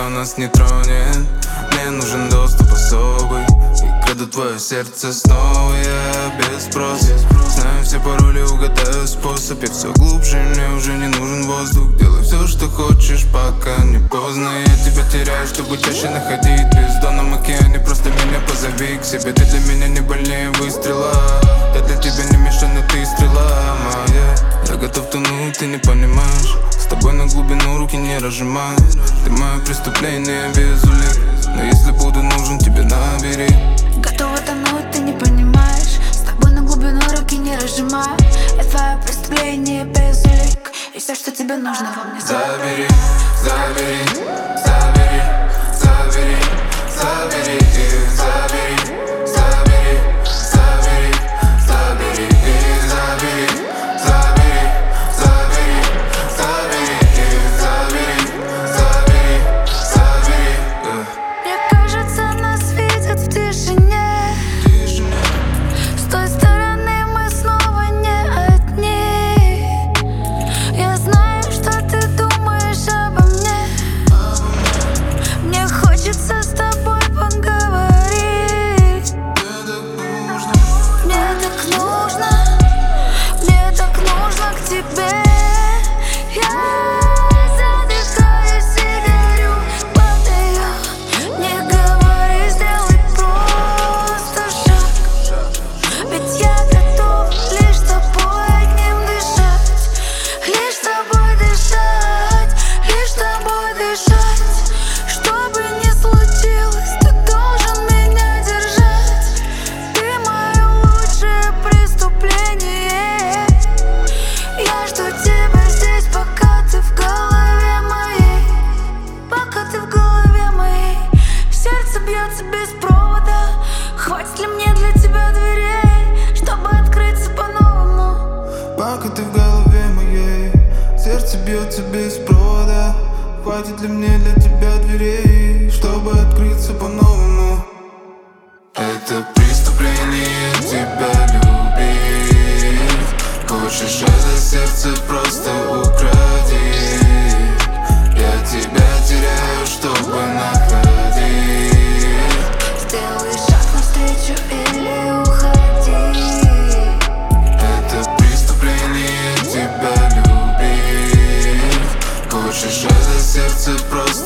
никто нас не тронет. Мне нужен доступ особый, и краду твое сердце снова я без спроса. Знаю все пароли, угадаю способ. Я все глубже, мне уже не нужен воздух. Делай все, что хочешь, пока не поздно. Я тебя теряю, чтобы чаще находить. В бездонном океане просто меня позови к себе. Ты для меня не больнее выстрела. Я для тебя не мишень, но ты стрела моя. Я готов тонуть, ты не понимаешь. С тобой на глубину руки не разжимаю. Ты мое преступление без улик, но если буду нужен, тебе набери. Готова тонуть, ты не понимаешь. С тобой на глубину руки не разжимаю. Я твое преступление без улик, и все, что тебе нужно во мне забери. Забери, забери, забери, забери, забери, забери, забери, забери, забери, забери, забери, забери, забери, забери. Мне кажется, нас видят в тишине. С той стороны мы снова не одни. Я знаю, что ты думаешь обо мне. Мне хочется с тобой поговорить. Мне так нужно к тебе. Я задыхаюсь и горю, падаю. Не говори, сделай просто шаг. Ведь я готов лишь с тобой одним дышать. Лишь с тобой дышать, лишь с тобой дышать. Что бы ни случилось, ты должен меня держать. Ты мое лучшее преступление. Я жду тебя здесь, пока ты в голове моей. Пока ты в голове моей. Сердце бьется без провода. Хватит ли мне для тебя дверей, чтобы открыться по-новому? Пока ты в голове моей, сердце бьется без провода. Хватит ли мне для тебя дверей, чтобы открыться по-новому? Это преступление тебя любить. Хочешь это сердце, просто укради. Я тебя теряю, чтобы находить. Сделай шаг навстречу или уходи. Это преступление тебя любить. Хочешь это сердце, просто